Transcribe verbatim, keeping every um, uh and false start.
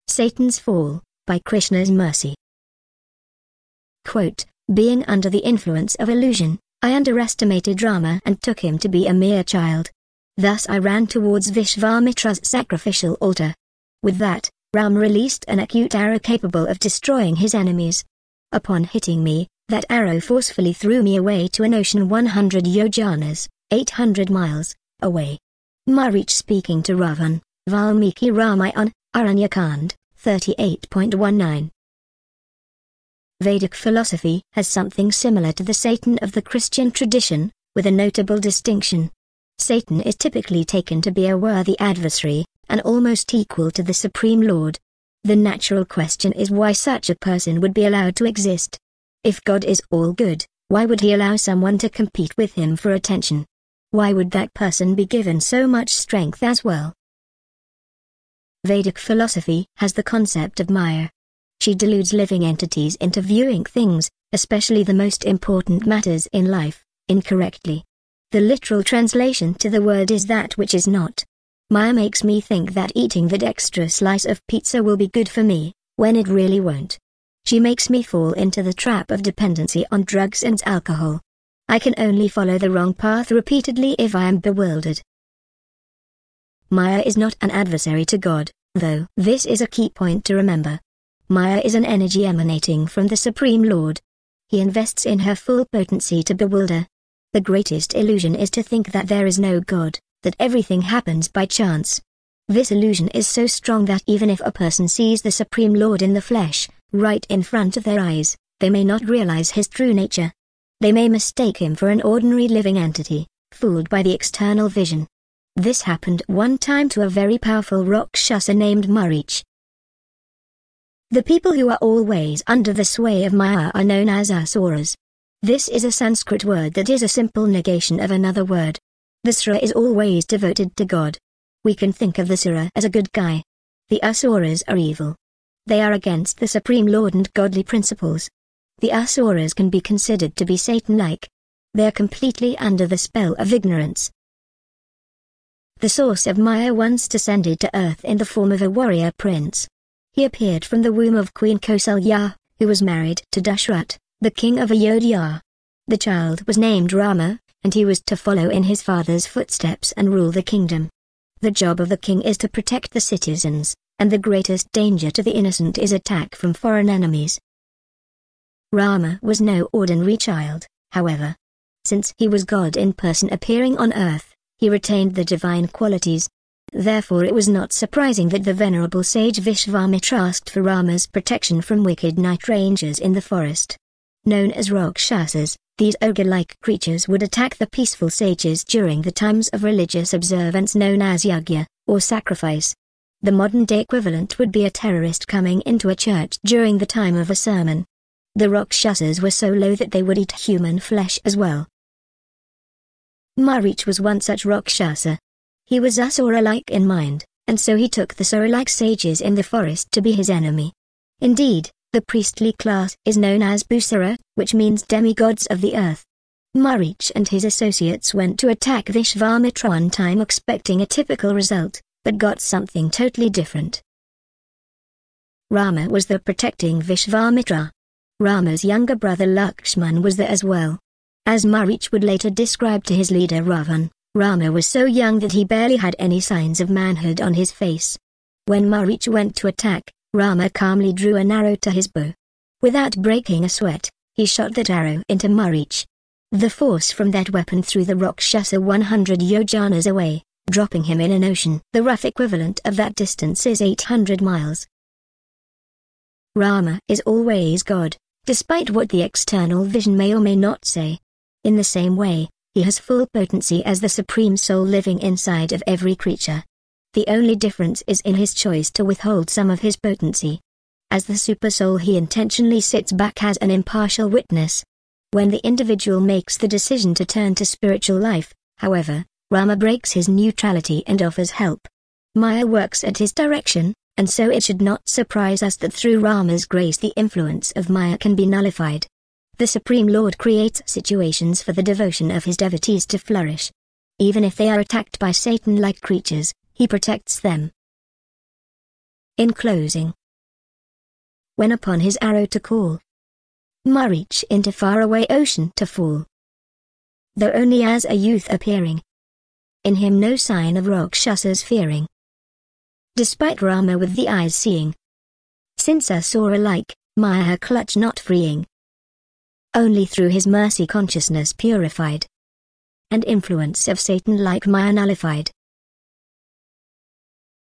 Satan's Fall, by Krishna's Mercy. Quote, being under the influence of illusion, I underestimated Rama and took him to be a mere child. Thus I ran towards Vishvamitra's sacrificial altar. With that, Ram released an acute arrow capable of destroying his enemies. Upon hitting me, that arrow forcefully threw me away to an ocean one hundred yojanas, eight hundred miles, away. Marich speaking to Ravan, Valmiki Ramayana, Aranyakand, thirty-eight point nineteen. Vedic philosophy has something similar to the Satan of the Christian tradition, with a notable distinction. Satan is typically taken to be a worthy adversary, and almost equal to the Supreme Lord. The natural question is why such a person would be allowed to exist. If God is all good, why would he allow someone to compete with him for attention? Why would that person be given so much strength as well? Vedic philosophy has the concept of Maya. She deludes living entities into viewing things, especially the most important matters in life, incorrectly. The literal translation to the word is that which is not. Maya makes me think that eating that extra slice of pizza will be good for me, when it really won't. She makes me fall into the trap of dependency on drugs and alcohol. I can only follow the wrong path repeatedly if I am bewildered. Maya is not an adversary to God, though. This is a key point to remember. Maya is an energy emanating from the Supreme Lord. He invests in her full potency to bewilder. The greatest illusion is to think that there is no God, that everything happens by chance. This illusion is so strong that even if a person sees the Supreme Lord in the flesh, right in front of their eyes, they may not realize his true nature. They may mistake him for an ordinary living entity, fooled by the external vision. This happened one time to a very powerful Rakshasa named Marich. The people who are always under the sway of Maya are known as Asuras. This is a Sanskrit word that is a simple negation of another word. The Sura is always devoted to God. We can think of the Sura as a good guy. The Asuras are evil. They are against the Supreme Lord and godly principles. The Asuras can be considered to be Satan-like. They are completely under the spell of ignorance. The source of Maya once descended to earth in the form of a warrior prince. He appeared from the womb of Queen Kausalya, who was married to Dashrath, the king of Ayodhya. The child was named Rama, and he was to follow in his father's footsteps and rule the kingdom. The job of the king is to protect the citizens, and the greatest danger to the innocent is attack from foreign enemies. Rama was no ordinary child, however. Since he was God in person appearing on earth, he retained the divine qualities. Therefore it was not surprising that the venerable sage Vishvamitra asked for Rama's protection from wicked night rangers in the forest. Known as Rakshasas, these ogre-like creatures would attack the peaceful sages during the times of religious observance known as yajna, or sacrifice. The modern-day equivalent would be a terrorist coming into a church during the time of a sermon. The Rakshasas were so low that they would eat human flesh as well. Marich was one such Rakshasa. He was Asura-like in mind, and so he took the Sura-like sages in the forest to be his enemy. Indeed, the priestly class is known as Bhusara, which means demigods of the earth. Marich and his associates went to attack Vishvamitra one time expecting a typical result, but got something totally different. Rama was there protecting Vishvamitra. Rama's younger brother Lakshman was there as well. As Marich would later describe to his leader Ravan, Rama was so young that he barely had any signs of manhood on his face. When Marich went to attack, Rama calmly drew an arrow to his bow. Without breaking a sweat, he shot that arrow into Marich. The force from that weapon threw the Rakshasa one hundred yojanas away, dropping him in an ocean. The rough equivalent of that distance is eight hundred miles. Rama is always God, despite what the external vision may or may not say. In the same way, he has full potency as the Supreme Soul living inside of every creature. The only difference is in his choice to withhold some of his potency. As the Super Soul he intentionally sits back as an impartial witness. When the individual makes the decision to turn to spiritual life, however, Rama breaks his neutrality and offers help. Maya works at his direction, and so it should not surprise us that through Rama's grace the influence of Maya can be nullified. The Supreme Lord creates situations for the devotion of his devotees to flourish. Even if they are attacked by Satan-like creatures, he protects them. In closing, when upon his arrow to call, Ma reach into faraway ocean to fall. Though only as a youth appearing, in him no sign of Rakshasas fearing. Despite Rama with the eyes seeing, since us saw alike, Maya her clutch not freeing. Only through his mercy consciousness purified, and influence of Satan like Maya nullified.